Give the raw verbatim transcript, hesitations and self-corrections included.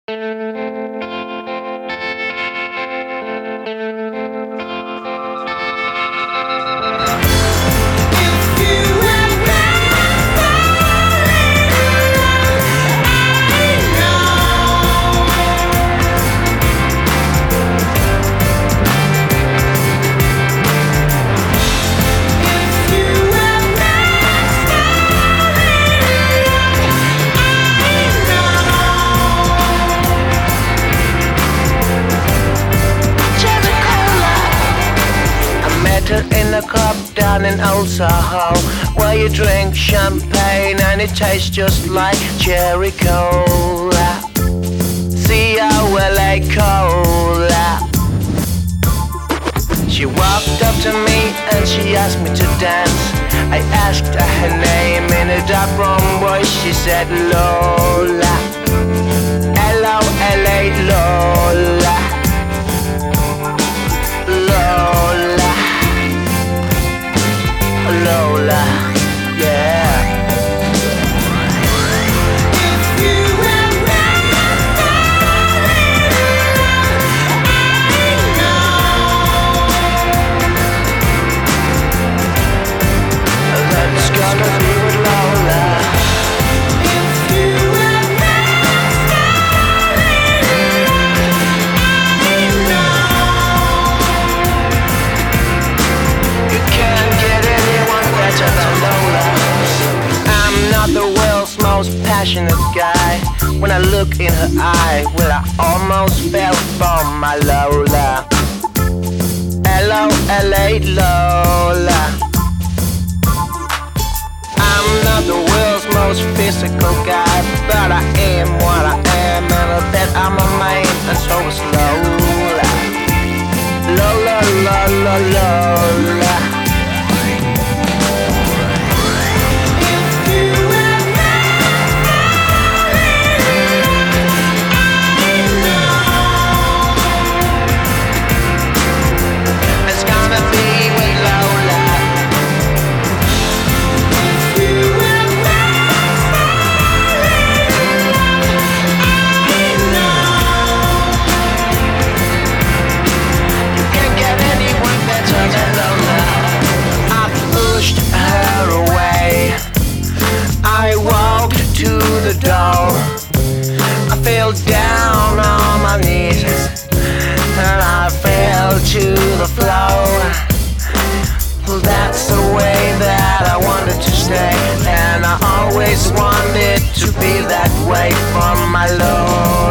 In a club down in Old Soho, where you drink champagne and it tastes just like cherry cola. C O L A cola. She walked up to me and she asked me to dance. I asked her her name in a dark brown voice. She said Lola, L O L A, Lola, Lola, Lola, yeah. Passionate guy. When I look in her eye, well, I almost fell for my Lola. L O L A, Lola. I'm not the world's most physical guy, but I am what I am, and I bet I'm a man, and so is Lola. Lola, Lola, Lola. I fell down on my knees and I fell to the floor. Well, that's the way that I wanted to stay, and I always wanted to be that way for my Lord.